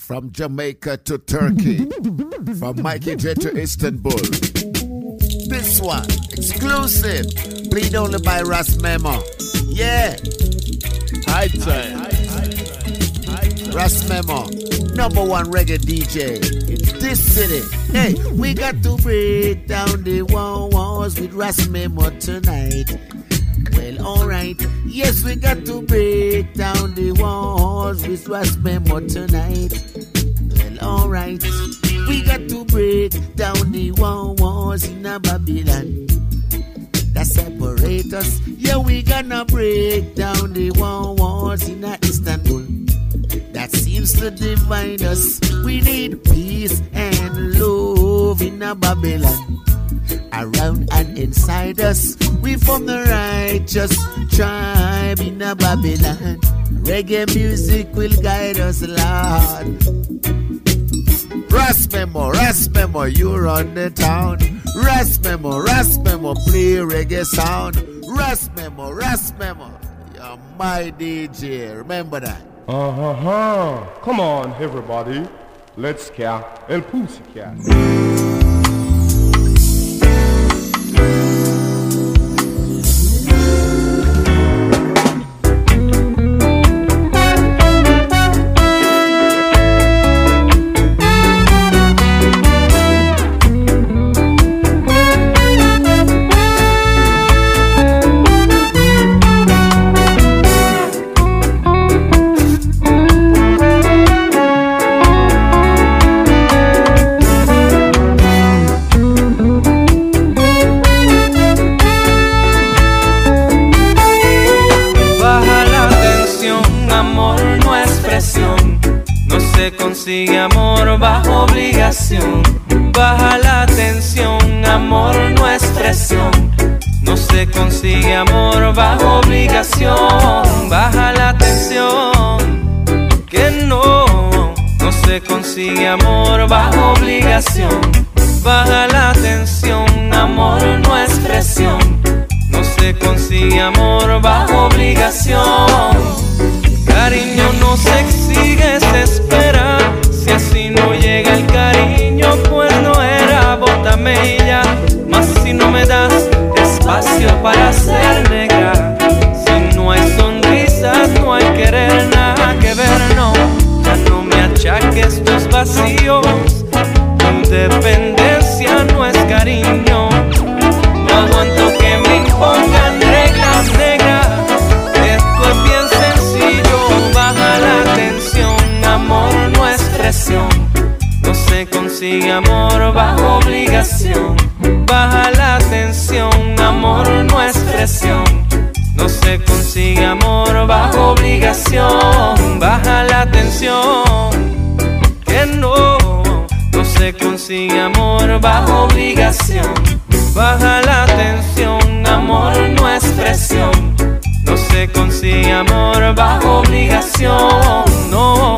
From Jamaica to Turkey, from Mikey J to Istanbul. This one, exclusive, played only by Ras Memo. Yeah. High time. Ras Memo, #1 reggae DJ in this city. Hey, we got to break down the walls with Ras Memo tonight. Well, alright. Yes, we got to break down the walls with Ras Memo tonight. Well, alright. We got to break down the walls in a Babylon that separate us. Yeah, we gonna break down the walls in a Istanbul that seems to divide us. We need peace and love in a Babylon around and inside us. We from the righteous tribe in a Babylon. Reggae music will guide us, Lord. Ras Memo, you run the town. Ras Memo, play reggae sound. Ras Memo, you're my DJ. Remember that. Come on, everybody. Let's cat El Pussycat. Consigue amor bajo obligación. Baja la tensión, amor no es presión. No se consigue amor bajo obligación. Baja la tensión, que no se consigue amor bajo obligación. Baja la tensión, amor no es presión. No se consigue amor bajo obligación. Cariño no se exige, se espera. Si así no llega el cariño, pues no era, bótame ya. Mas si no me das espacio para ser negra, si no hay sonrisas, no hay querer, nada que ver, no. Ya no me achaques tus vacíos, tu dependencia no es cariño. No aguanto que me impongan reglas negras. Esto es bien sencillo, baja la tensión, amor no es presión. No se consigue amor bajo obligación. Baja la tensión, amor no es presión. No se consigue amor bajo obligación. Baja la tensión, que no se consigue amor bajo obligación. Baja la tensión, amor no es presión. No se consigue amor bajo obligación, no.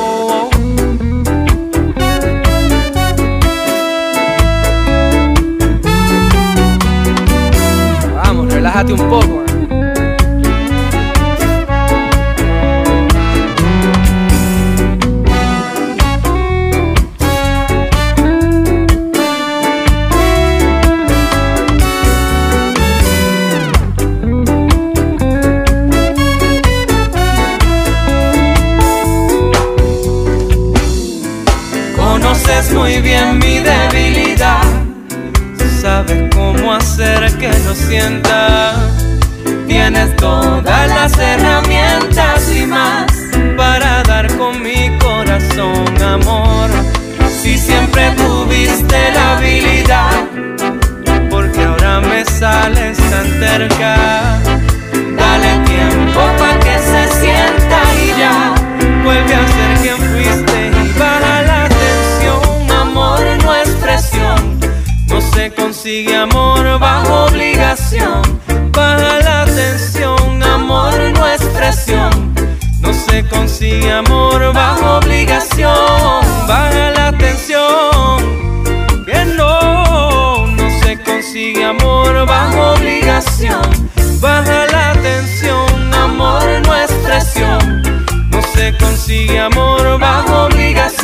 Vamos, relájate un poco. Muy bien mi debilidad, sabes cómo hacer que lo sienta. Tienes todas las herramientas y más para dar con mi corazón, amor. Si siempre tuviste la habilidad, porque ahora me sales tan terca. Dale tiempo pa' que se sienta y ya vuelve a ser quien fuiste y baja la tensión. Amor no es presión, no se consigue amor bajo obligación. Baja la tensión, amor no es presión, no se consigue amor bajo obligación. Baja la tensión, que no se consigue amor bajo obligación. Baja la tensión, amor no es presión, no se consigue amor bajo obligación.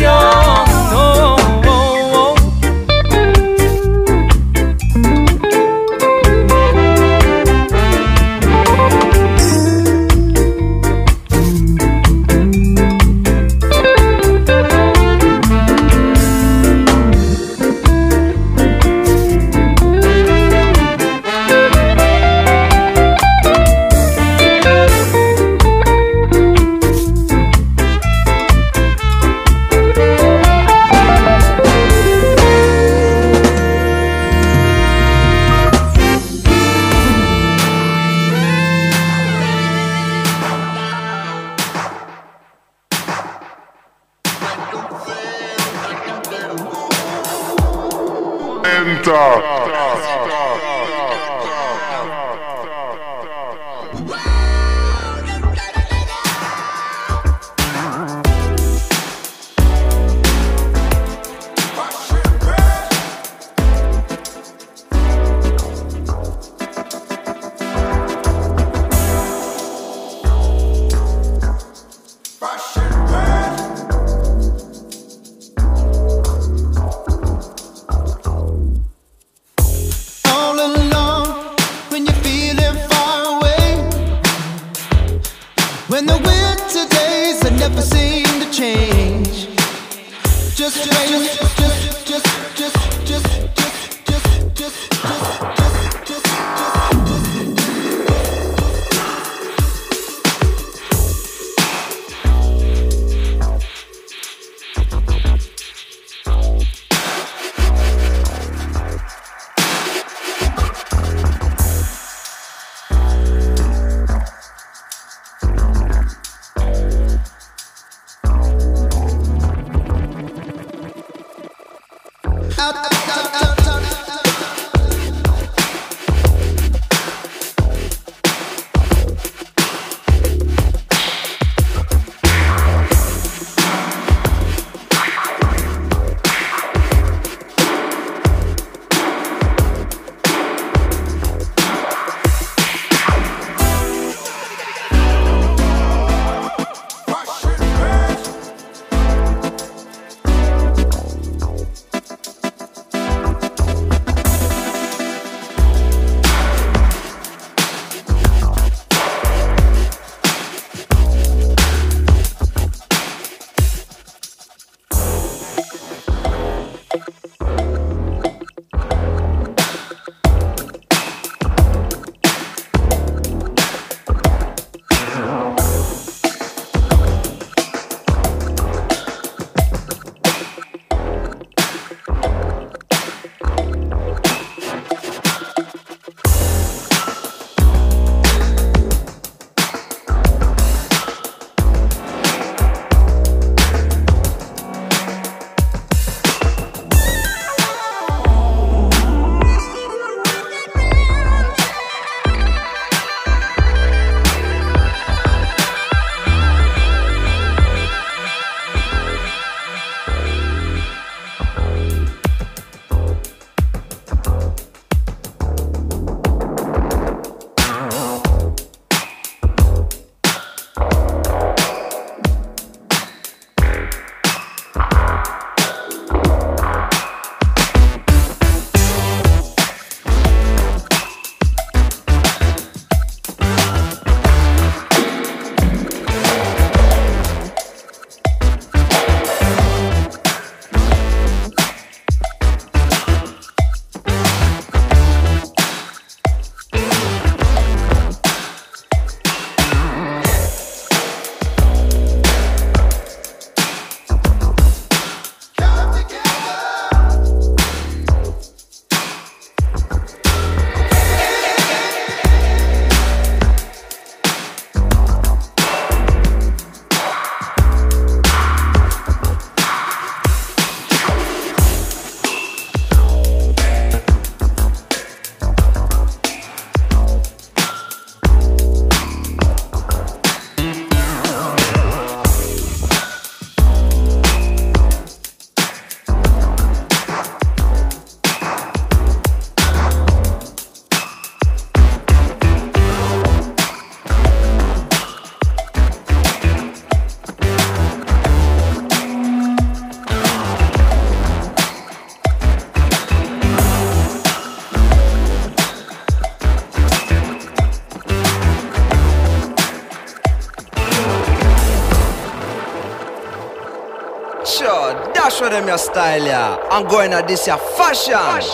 Show them your style, yeah. I'm going at this, your fashion.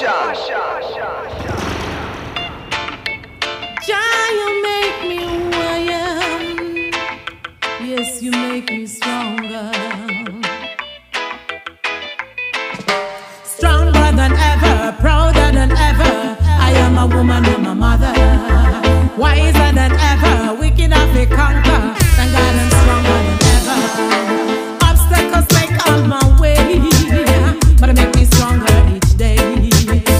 Jah, you make me who I am. Yes, you make me stronger. Stronger than ever, prouder than ever. I am a woman, I'm a mother. Wiser than ever, wicked enough to conquer. Thank God I'm stronger than ever. Obstacles may come my way, but it make me stronger each day.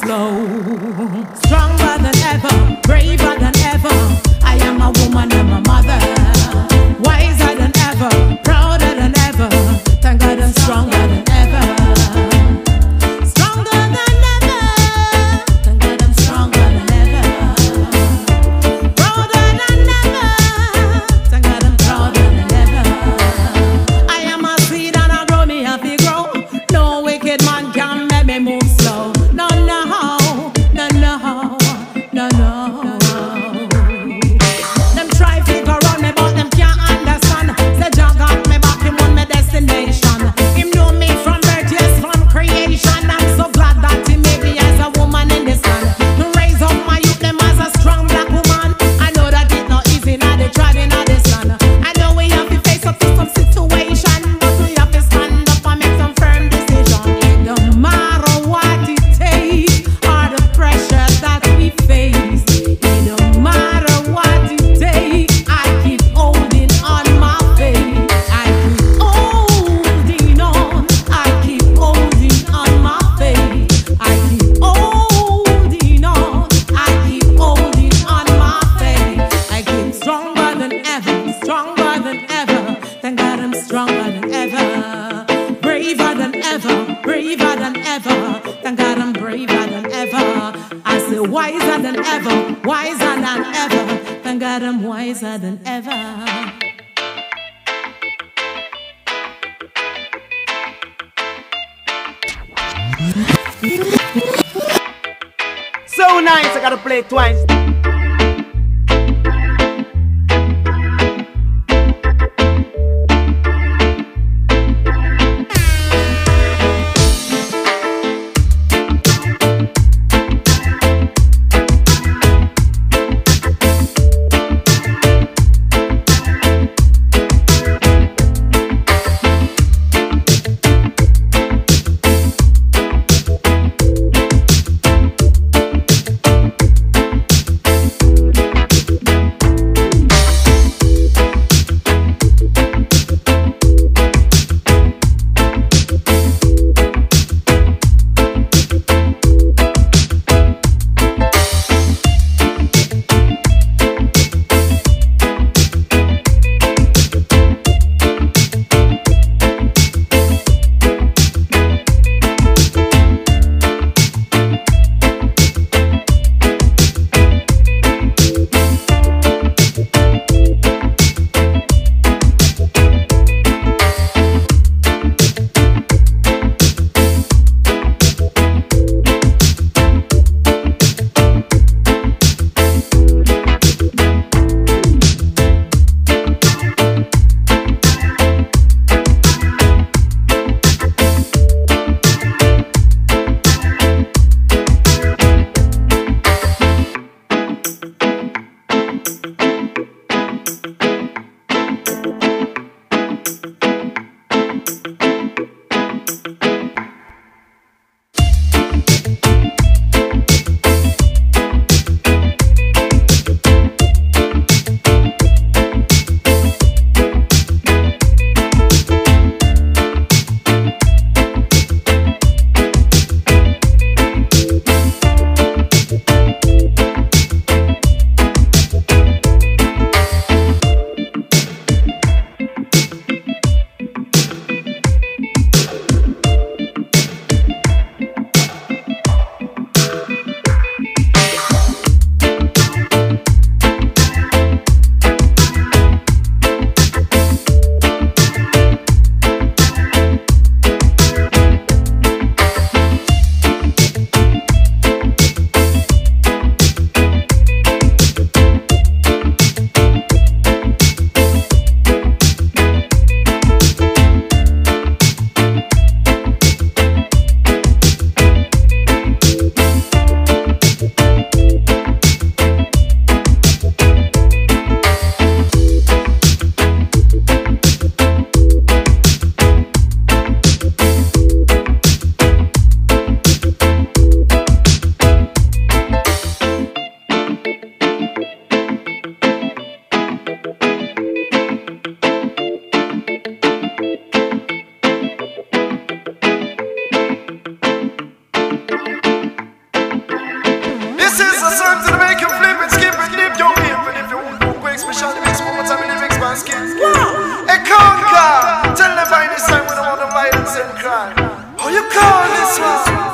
slow. Stronger than ever, braver than ever. I am a woman and my mother. Wiser than ever, prouder than ever. Thank God I'm stronger than ever. Stronger than ever. Thank God I'm stronger than ever. Prouder than ever. Thank God I'm prouder than ever. I am a seed and I grow me have to grow. No wicked man can make me move slow. No, no, no, no, no, no. Them try figure out me but them can't understand. Say Jah got me back, him on my destination. Him know me from birth, yes, from creation. I'm so glad that he made me as a woman in this land. Me raise up my youth them as a strong black woman. I know that it's not easy now they driving out this land. I know we have to face up to some situation, but we have to stand up and make some firm decision. It don't matter what it takes or the pressure that we face. It don't matter what it takes. I keep holding on my faith. I keep holding on. I keep holding on my faith. I keep holding on. I keep holding on my faith. I keep stronger than ever, stronger than ever. Thank God I'm stronger than ever. Braver than ever, braver than ever. Thank God I'm braver than ever. I say wiser than ever, wiser than ever. Thank God I'm wiser than ever. So nice, I gotta play it twice. This is a song to make you flip and skip and dip your hip. And if you want to go especially mix one more time in the mix basket. A conquer. Tell them by this time when I want the violence and crime. How you call this one?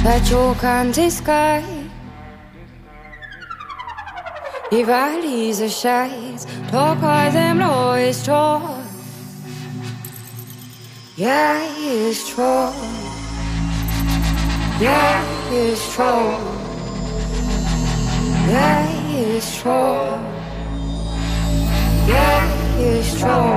that you can't disguise. The valleys are shades, talk of them always talk. Yeah, it's true. Yeah, it's true. Yeah, it's true. Yeah, it's true.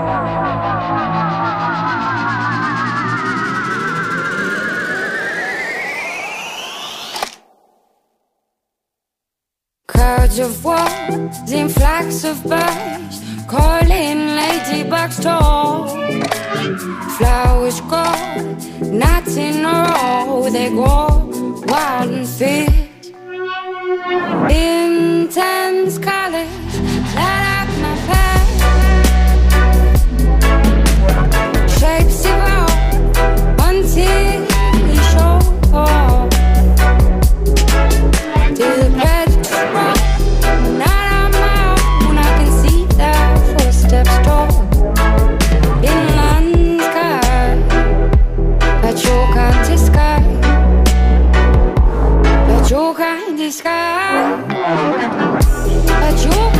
Crowds of wolves in flocks of birds, calling ladybugs tall. Flowers grow, nuts in a row, they grow wild and fierce. Intense colors light up my path. Shapes evolve until they show up. Till the predators run, not on my own, I can see their footsteps tall. Inland sky, that you can't disguise. That you can't disguise. That you can't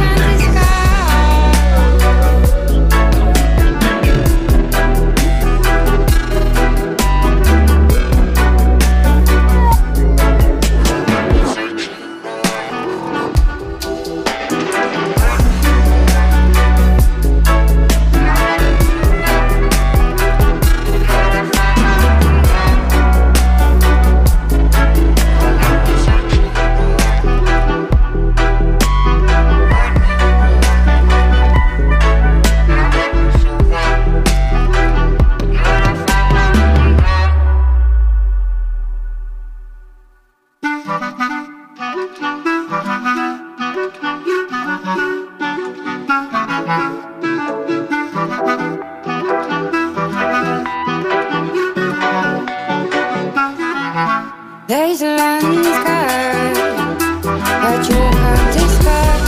there's a land sky that you can't disguise.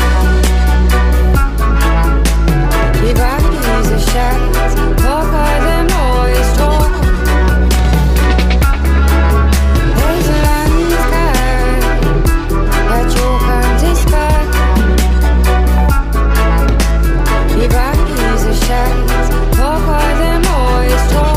The bodies are shadows, talk of them always talk. There's a land sky that you can't disguise. The bodies are shadows, talk of them always talk.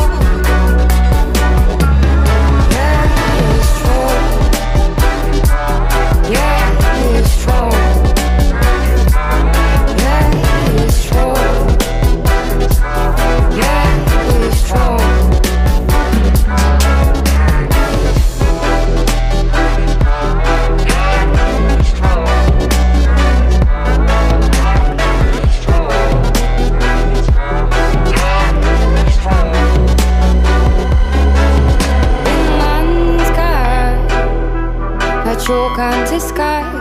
You can't disguise.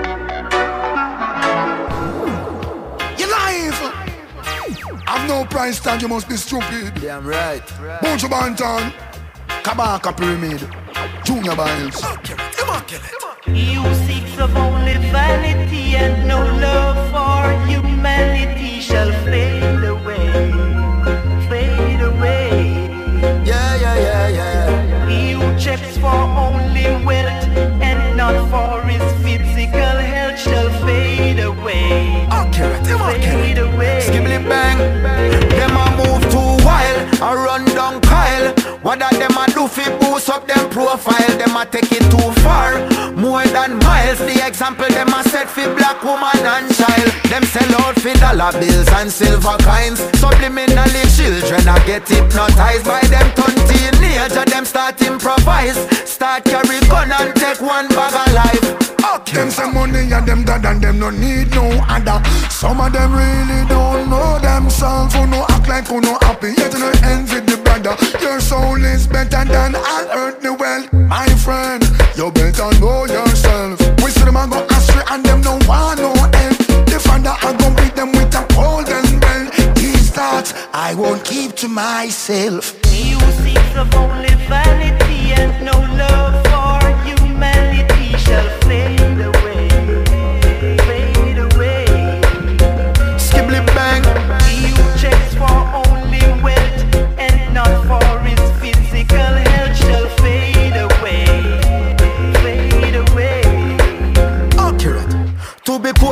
You're live. I've no price tag, you must be stupid. Damn right. Bunch Banton, Kabaka Pyramid, Junior Biles. You seek of only vanity and no love for humanity shall fade away, fade away. Yeah, yeah, yeah, yeah. He who checks for only wealth and not for his physical health shall fade away. Fade away. Skibbly bang. Them a move too wild, a run down Kyle. What that them a do fi boost up them profile? Them a take it too far, more than miles. The example them a set fi black woman and child. Them sell out fi dollar bills and silver coins. Subliminally children a get hypnotized by them turn teenager. Them start improvise, start carry gun and take one bag of life. Them say money and them dad and them no need no other. Some of them really don't know themselves. Who no act like who no happy, yet no envy the brother. Your soul is better than all earthly wealth. My friend, you better know yourself. We see them a go astray and them no want no help. The father a go beat them with a golden bell. These thoughts I won't keep to myself. He who seeks of only vanity and no love for humanity shall fade away, fade away. Skibbly bang. He who checks for only wealth and not for his physical health shall fade away.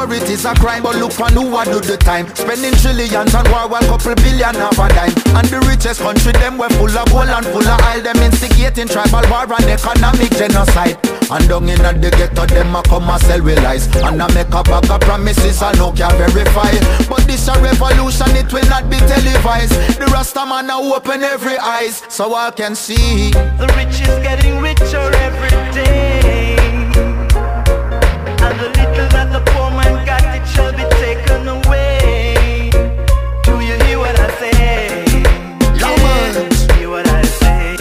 it is a crime, but look for who I do the time. Spending trillions on war while couple billion have a dime. And the richest country, them were full of gold and full of oil. Them instigating tribal war and economic genocide. And down in the ghetto, them a come and sell with lies. And I make a bag of promises I no can verify. But this a revolution, it will not be televised. The Rasta man a open every eyes, so I can see. The rich is getting richer every day, and the little that the poor man got, it shall be taken away. Do you hear what I say? Yeah, hear what I say?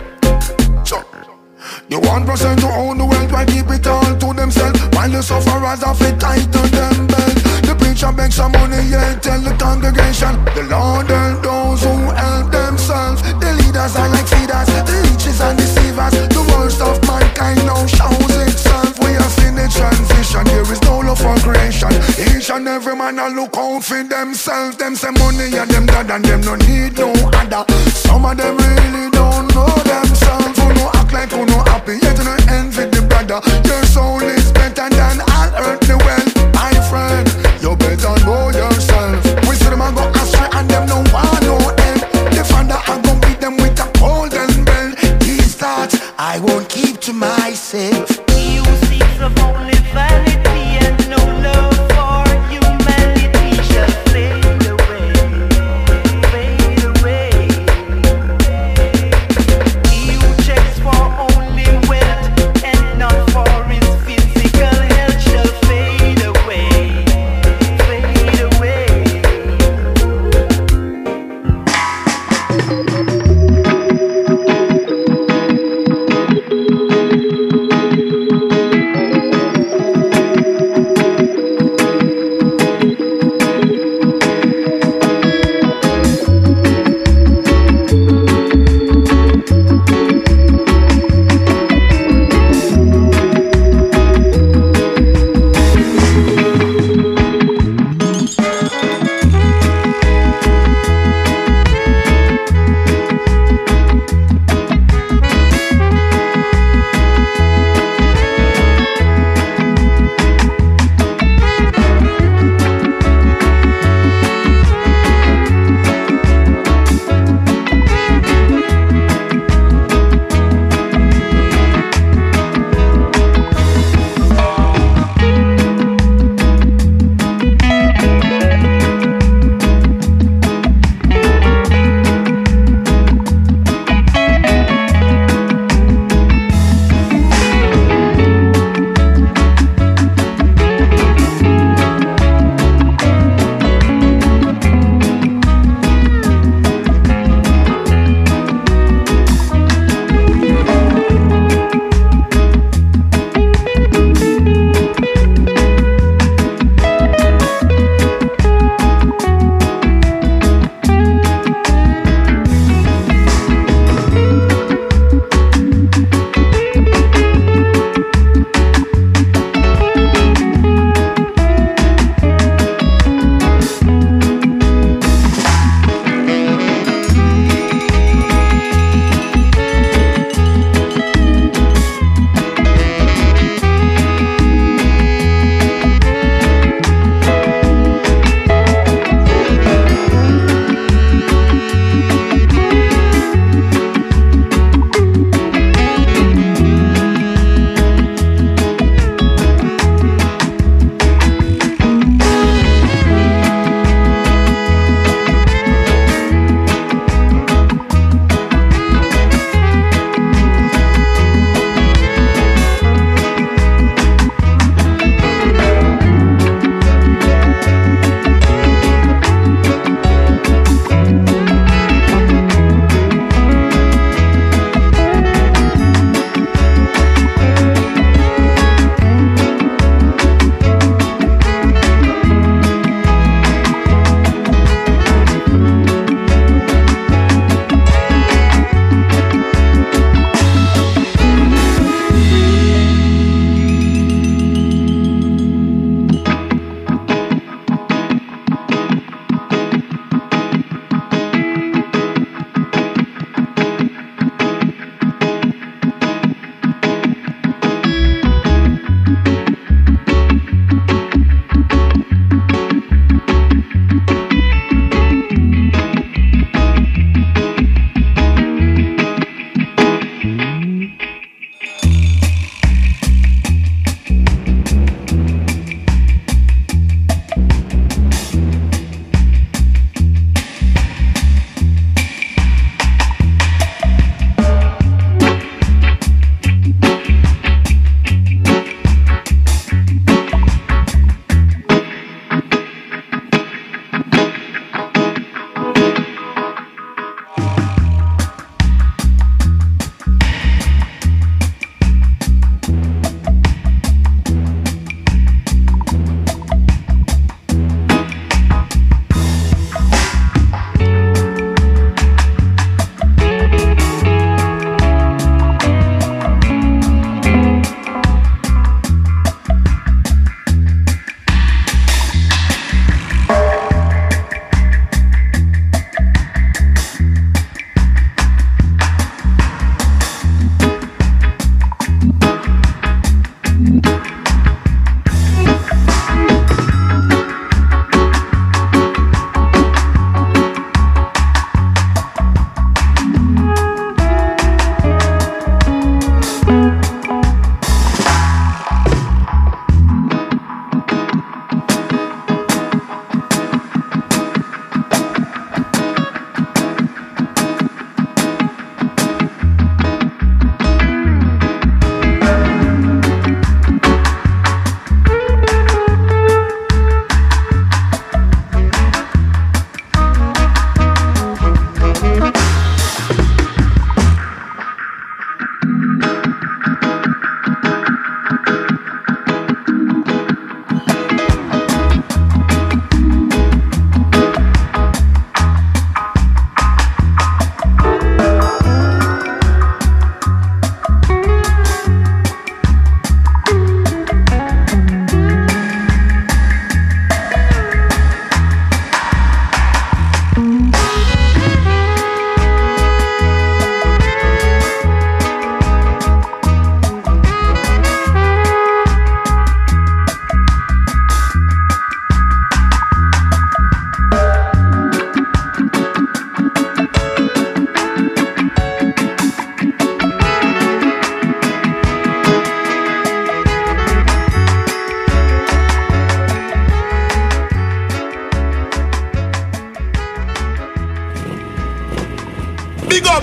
You 1% to own the wealth, why keep it all to themselves? While the sufferers have it tight to them belt. The preacher begs some money, yeah, tell the congregation the Lord help those who help themselves. The leaders are like feeders, the leeches and deceivers. The worst of mankind now shows itself. We have seen the transition, there is no love for creation. Each and every man a look out for themselves. Them say money and them God and them no need no other. Some of them really don't know themselves. Who no act like who no happy, yet no envy the brother. Your soul is better than all earthly wealth. My friend, you better know yourself. We see them a go astray and them no want no help. The father a go beat them with a golden bell. These thoughts I won't keep to myself. He who seeks of only vanity and no love for humanity shall fade away, fade away. He who checks for only wealth and not for his physical health shall fade away, fade away.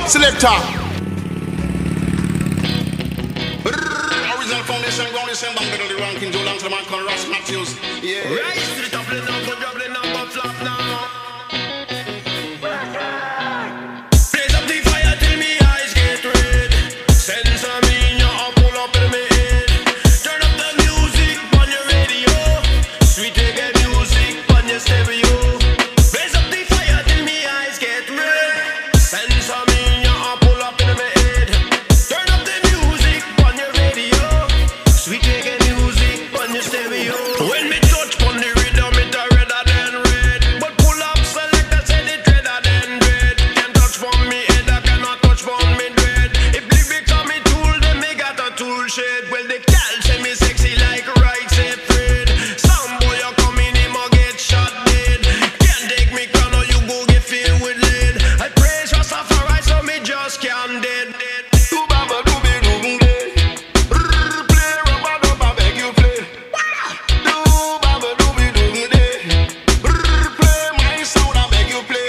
Selector. Original foundation, ground is same bang, middle the ranking, Joe Lang to the man called Ross Matthews. Yeah. Rise to the top, let now, go drop, let now, go flop now. Blaze up the fire till me eyes get red. Send some in your up, pull up in my head. Turn up the music on your radio. Sweet reggae music on your stereo. Blaze up the fire till me eyes get red. Send some in your up, pull up in my head. Turn up the music on your radio. Sweet reggae music on your stereo. When me touch on the rhythm, it a redder than red. But pull up selector said it redder than red. Can't touch from me head, I cannot touch from me dread. If lyrics are me tool, then me got a tool shed. Well, the gal say me sexy like right said Fred. Some boy you come in, him a get shot dead. Can't take me crown or you go get filled with lead. I praise Rastafari so me just can't dead. Do baba do be do day. Play rubber dub, I beg you play. Do baba do be do day. Play my sound, I beg you play.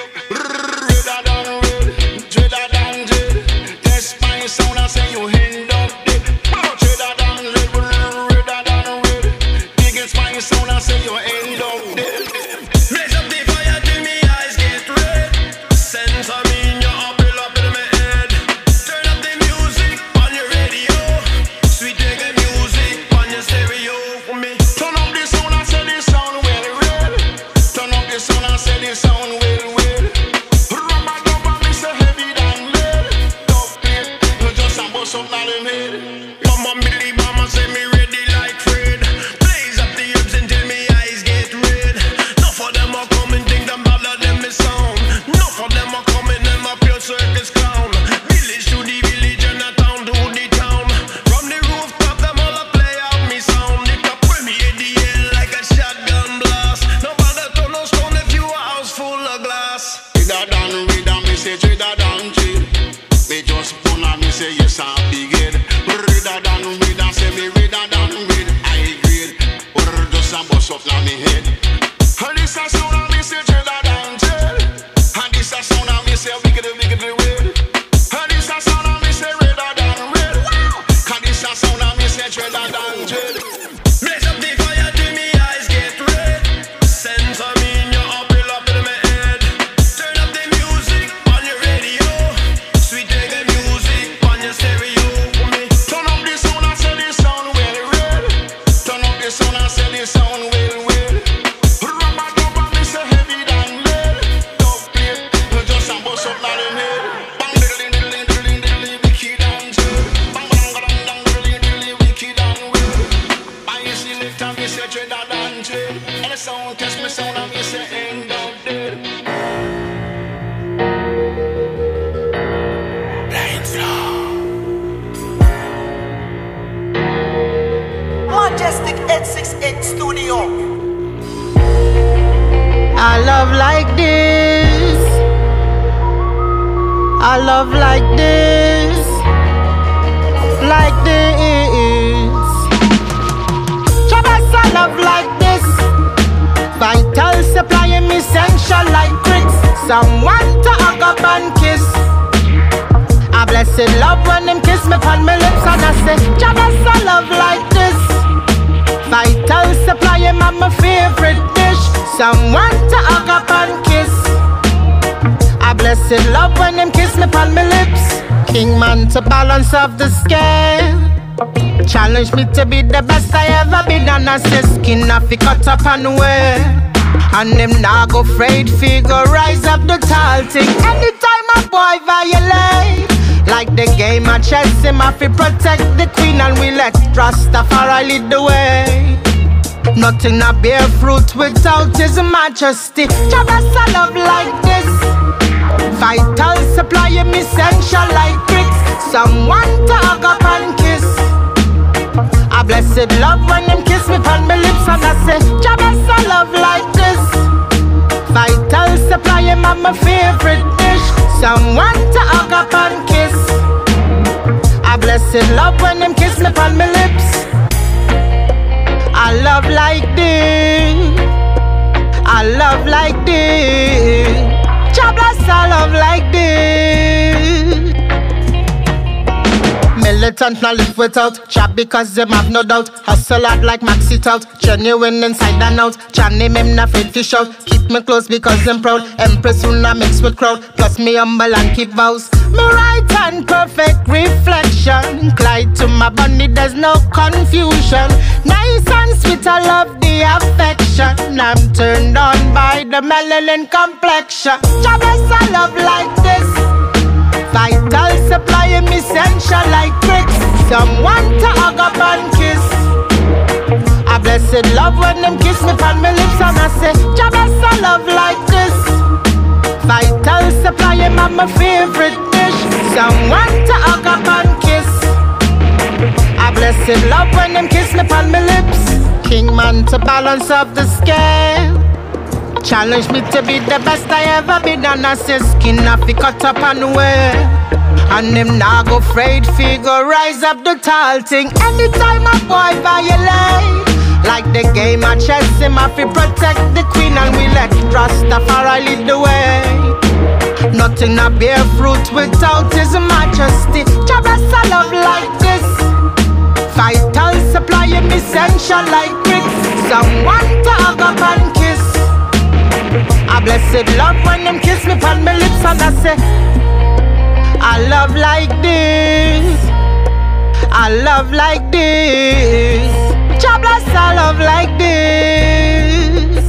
Redder than red, dreader than dread. Test my sound, I say you end up dead. Redder than red, redder than red. Biggest my sound, I say you end up dead. Blaze up the fire till me eyes get red. Send some in your up in my head. Turn up the music on your radio. Sweet reggae music on your stereo for me. Turn up the sound, I say the sound well well. Turn up the sound, I say the sound well well. Rubber dub, I say heavy than lead. Dub plate, you just a bust up on them head. Come on, Billy Bomber, say me ready like Fred. Blaze up the herbs until me eyes get red. Enough of them are coming, think them bad like them is sound. Enough of them are coming, them a pure circus clown. Village to the village and a town to the town. From the rooftop, them all a play out me sound. It a pull me in the air like a shotgun blast. Nobody turn no stone if you a house full of glass. Redder than redder, me say redder than dread. Me just pull on me say yes I'm big head. Redder than redder, say me redder than red. I grade, or just a bust up on me head. And this a sound of me say redder than dread. And this a sound of me say wicked red. And this a sound of me say redder than red. And this a sound of me say redder than dread. Blaze up the fire till me eyes get red. Send some in your up in my head. Turn up the music on your radio. Sweet reggae music on your stereo for me. Turn up the sound, I say the sound well well. Turn up the sound, I say the sound well well. Rubber dub, I me say heavy than lead. Dub plate, you just a bust up on them head. Bang diddly diddly diddly diddly, wicked and dread. Bang bang bang bang diddly diddly, wicked and weird. I select and me say dreader than dread. And the sound catch me sound and me say end up dead. Majestic 868 Studio. I love like this. I love like this. Like this. Chavez, I love like this. Vital supplying me essential like bricks. Someone to hug up and kiss. A blessed love when them kiss me on my lips. And I say, Chavez, I love like this. Vital supplying my favorite dish. Someone to hug up and kiss. A blessed love when them kiss me on my lips. King man to balance of the scale. Challenge me to be the best I ever been. And I say skin off it cut up and wear. And them nah go afraid figure rise up the tall thing. Anytime a boy violate, like the game of chess, him have to protect the queen. And we let Rastafari lead the way. Nothing a bear fruit without his majesty. Chavez I love like this. Vital supplying me essential like bricks. Someone to hug up and kiss. A blessed love when them kiss me on my lips. And I say, Chavez I love like this. Vital supplying my favorite dish. Someone to hug up and kiss. A blessed love when them kiss me on my lips. I love like this. I love like this. God bless, I love like this. militant, now live without chat because them have no doubt. Hustle hard like Maxi Tout, genuine inside and out. Johnny him not afraid to shout. Keep me close because them proud. Empress who not mix with crowd. Plus me humble and keep vows. Me right hand perfect reflection. Glide to my bunny, there's no confusion. Nice and sweet, I love the affection. I'm turned on by the melanin complexion. Jobless, I love like this. Vital supply him essential like bricks. Someone to hug up and kiss. A blessed love when them kiss me on my lips and I say, Jobless, I love like this. Vital supply him on my favorite dish. Someone to hug up and kiss. A blessed love when them kiss me on my lips. King man to balance up the scale. Challenge me to be the best I ever been. And I say skin off it cut up and wear. And them nah go afraid figure rise up the tall thing. Anytime a boy violate, like the game of chess, him have to protect the queen. And we let Rastafari lead the way. Nothing a bear fruit without his majesty. Jobless I love like this. Vital supply him essential like bricks. Someone to hug up and kiss. A blessed love when them kiss me on my lips and I say, I love like this. I love like this. Jobless, I love like this.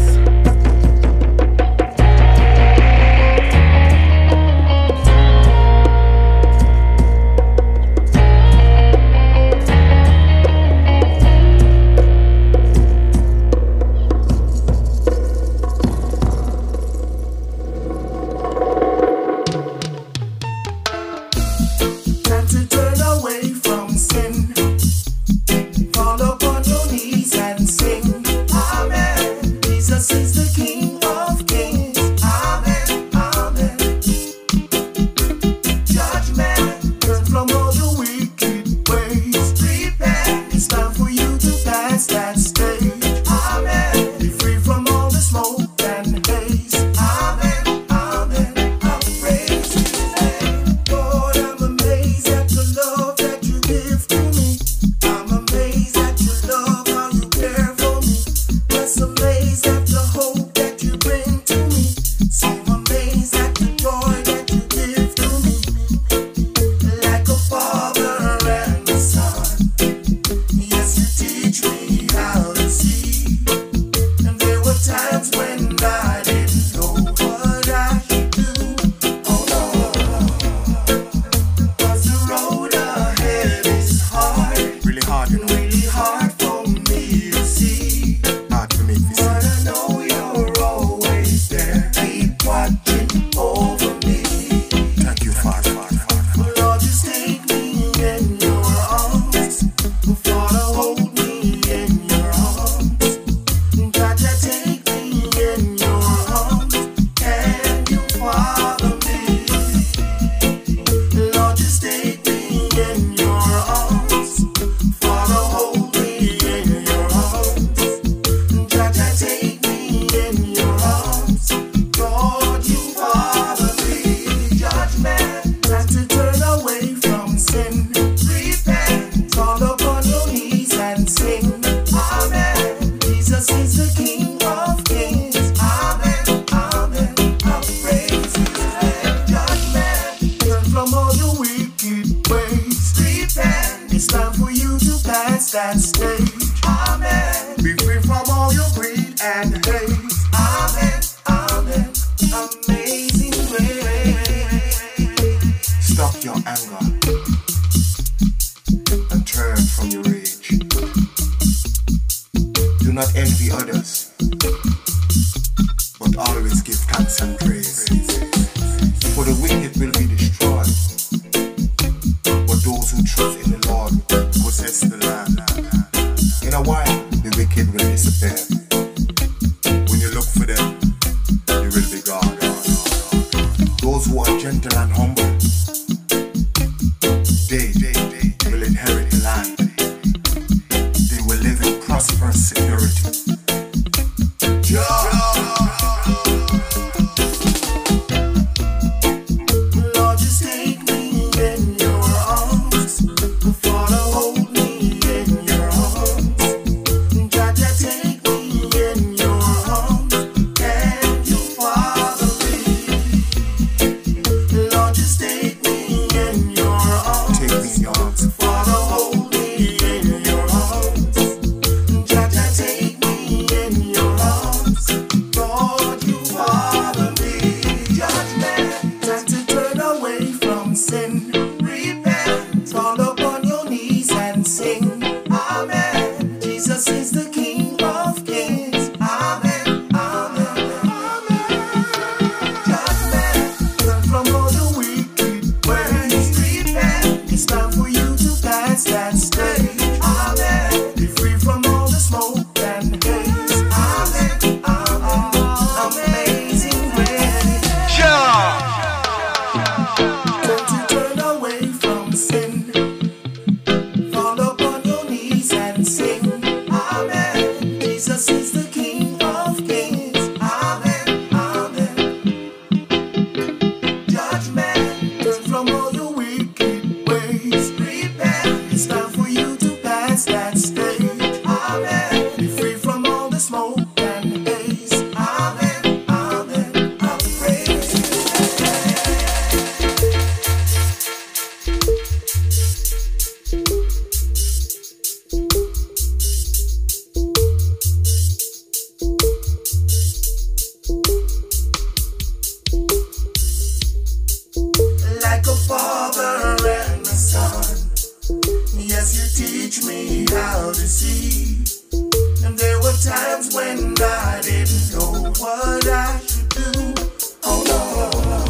sing. Amen. Jesus is the King of Kings. Amen. Amen. Judgment, turn from all the wicked ways. Repent. It's time for you to pass that stage. Amen. Be free from all the smoke and haze. Amen. Amen. Amazing grace. Yeah. Don't you turn away from sin. Fall upon your knees and sing. Amen. Jesus is the King of Kings. Amen. Amen. Judgment, turn from all your wicked ways. Repent. It's time for you to pass that stage. Amen. Be free from all the smoke and haze. Amen. Amen. I praise you. Like a father and a son. Yes, you teach me how to see. And there were times when I didn't know what I should do. Oh no.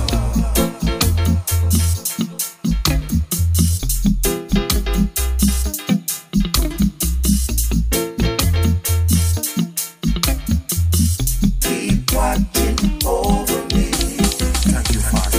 Keep watching over me. Thank you, Father.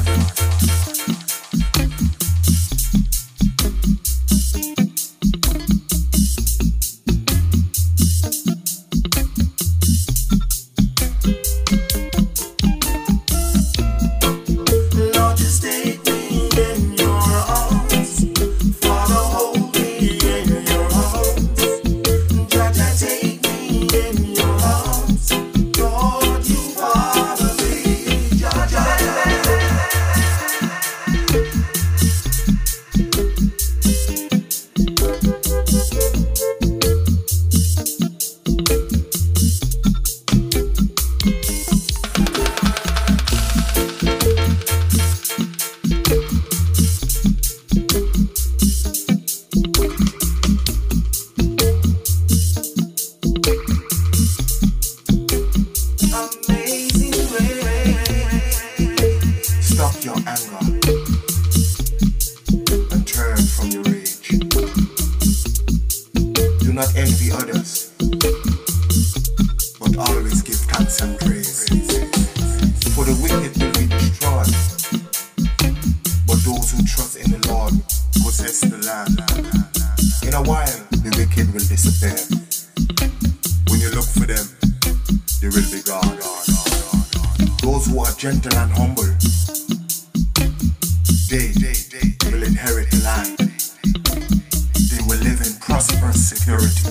Lord, just take me in your arms. Father, hold me in your arms. Jaja, take me in your arms. Lord, you father me. Jaja. Amazing grace. Stop your anger and turn from your rage. Do not envy others, but always give thanks and praise. For the wicked will be destroyed, but those who trust in the Lord possess the land. In a while, the wicked will disappear. When you look for them, they will be gone. Those who are gentle and humble, they will inherit the land. They will live in prosperous security.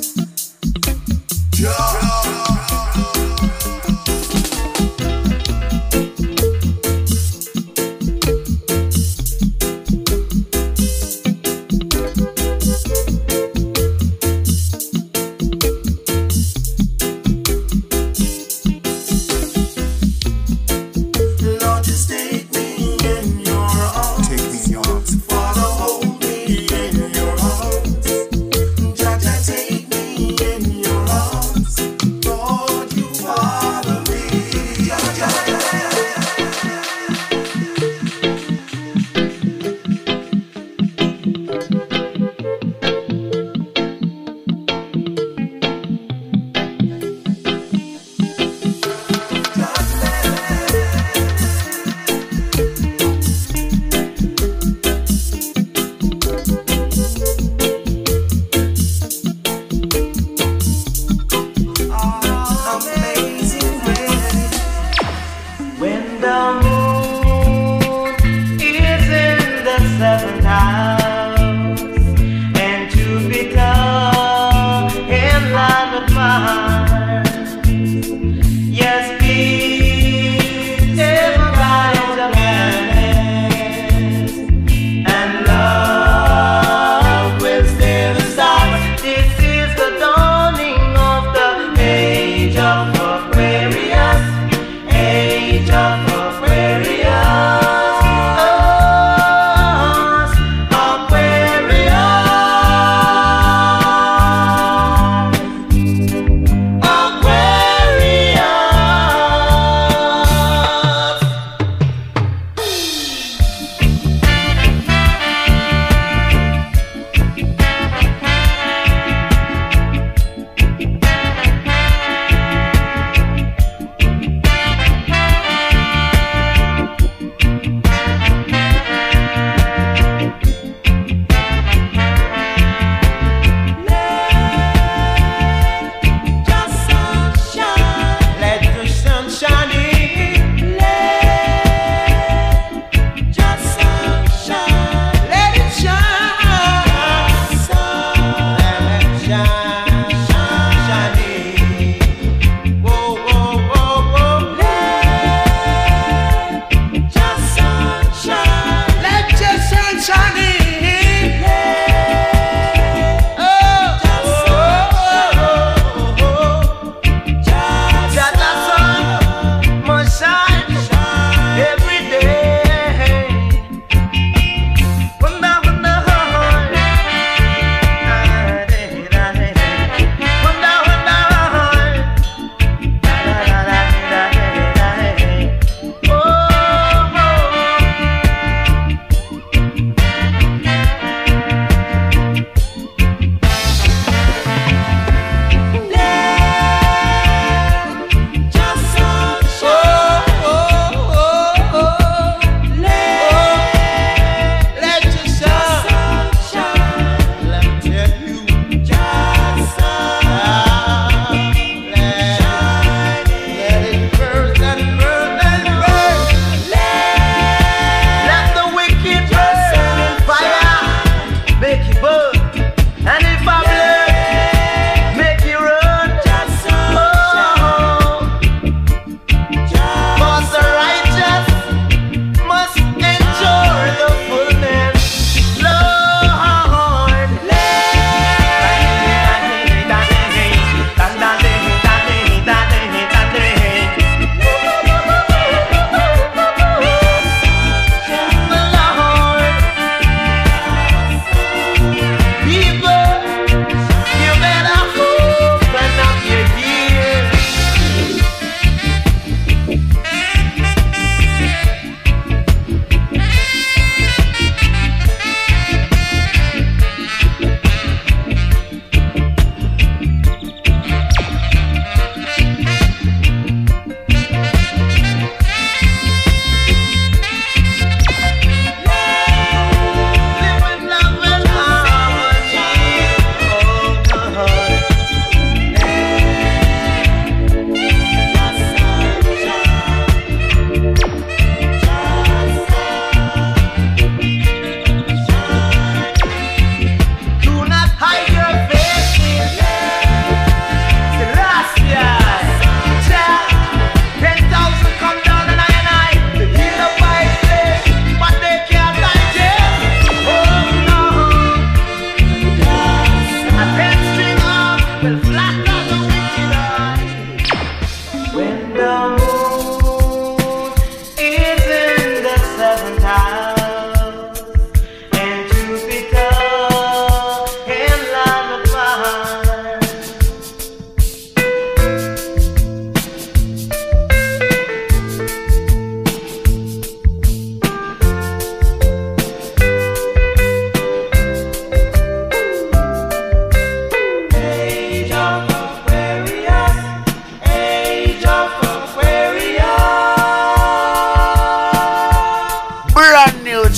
Lord, just take me in your arms. Take me in your arms. Father, hold me in your arms. Jaja, take me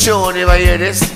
tune, you ever hear this?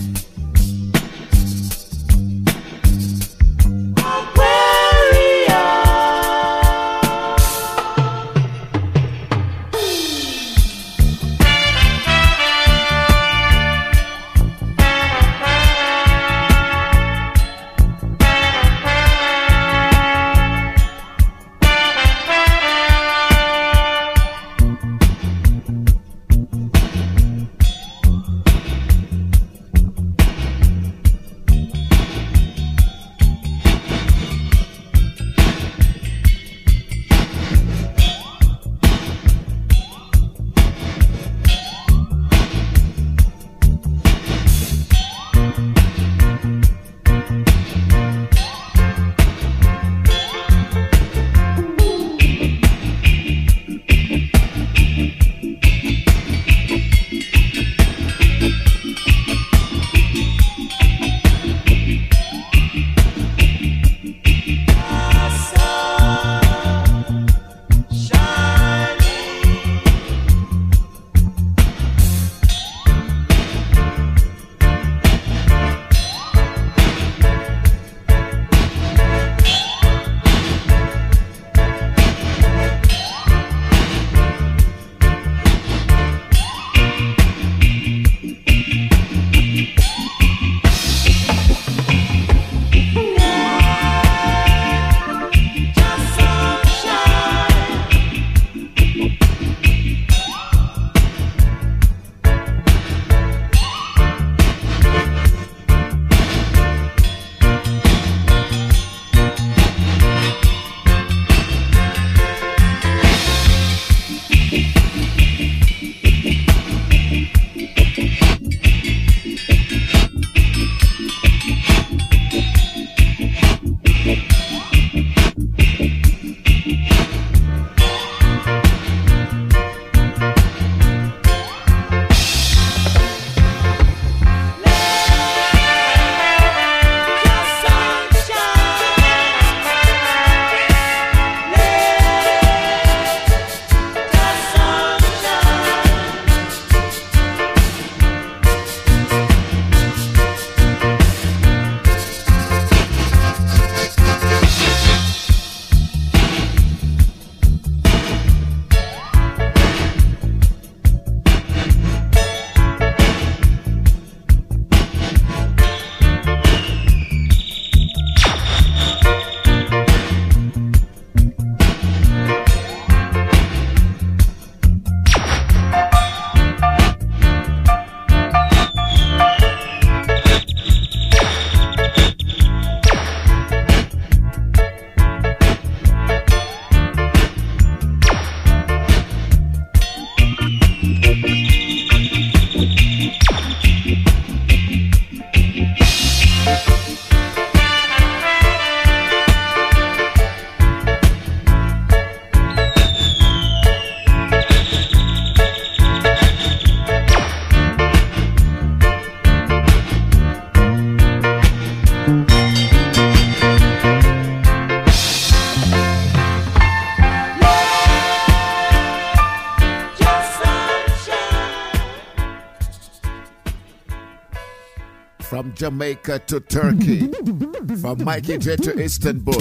From Jamaica to Turkey, from Mikey J to Istanbul.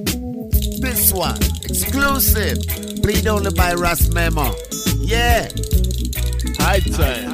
This one, exclusive, played only by Ras Memo. Yeah. High time.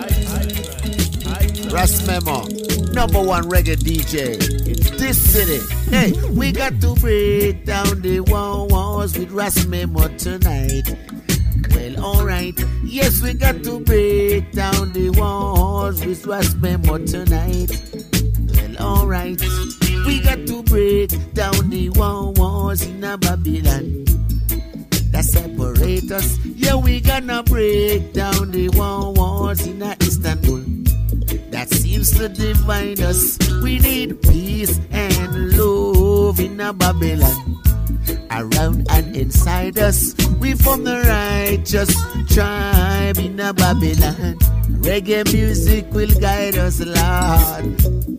Ras Memo, #1 reggae DJ in this city. Hey, we got to break down the walls with Ras Memo tonight. Well, alright, yes, we got to break down the walls with Ras Memo tonight. Well, alright, we got to break down the walls in a Babylon that separate us. Yeah, we gonna break down the walls in a Istanbul that seems to divide us. We need peace and love in a Babylon around and inside us. We from the righteous tribe in a Babylon. Reggae music will guide us, Lord.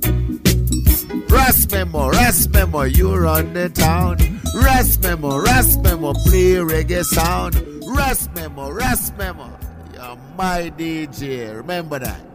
Ras Memo, you run the town. Ras Memo, play reggae sound. Ras Memo, you're my DJ. Remember that.